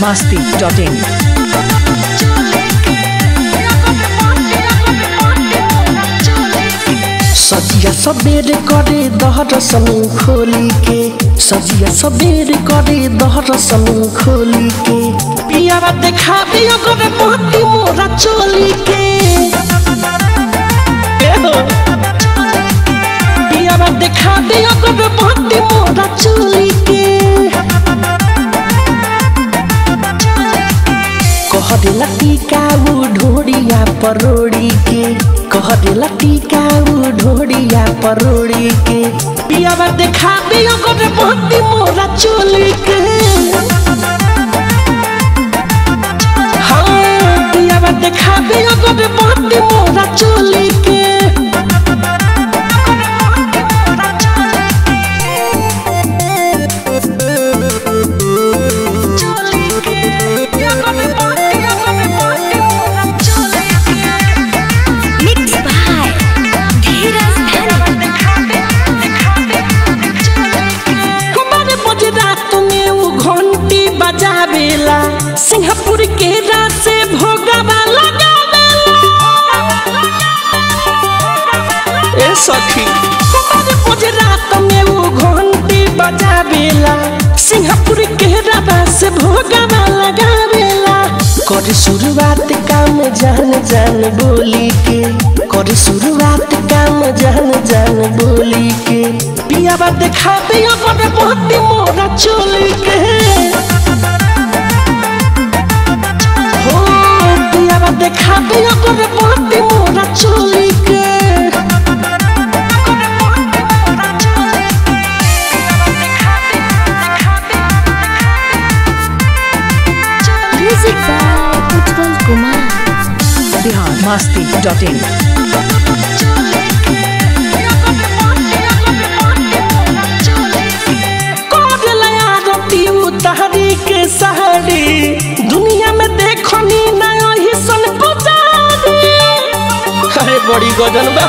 biharmasti.in सजिया सबेरे करे दहरसन खोली के सजिया सबेरे करे दहरसन खोली के पियावा देखाबे ओकर मोती मोरा चोली के पियावा देखाबे ओकर मोती मोरा चोली के कहदेला टीका उ ढोड़िया परोड़ी के कहदेला टीका उ ढोड़िया परोड़ी के पियावा देखाबे ओकर मोती मोरा चोली के हाँ पियावा देखाबे ओकर मोती मोरा चोली के सिंगापुर के रासे भोगवा लगावेला ए सखी हमारे मुझे रात में वो घंटी बजावेला सिंगापुर के रासे भोगवा लगावेला कर शुरुआत काम जान जान बोली के कर शुरुआत काम जान जान बोली के पियावा देखाबे ओकर मोती मोरा चोली के देखाबे ओकर मोती मोरा चोली के music by Utpal Kumar biharmasti.in उतारी के सहारी दुनिया में देखो नी ना सन पुजारी अरे बड़ी गजन बा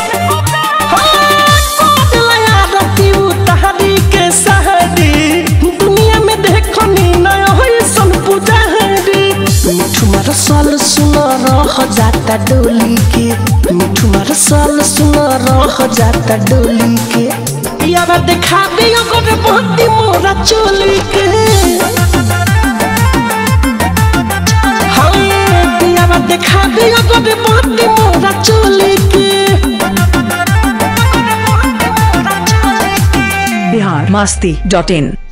उतारी के सहारी दुनिया में देखो नी ना सन पुजारी मिठू मार साल सुना रह जाता डोली के मिठू मार साल सुना रह जाता डोली के पियावा देखाबे ओकर मोती मोरा चोली के हाँ पियावा देखाबे ओकर मोती मोरा चोली के biharmasti.in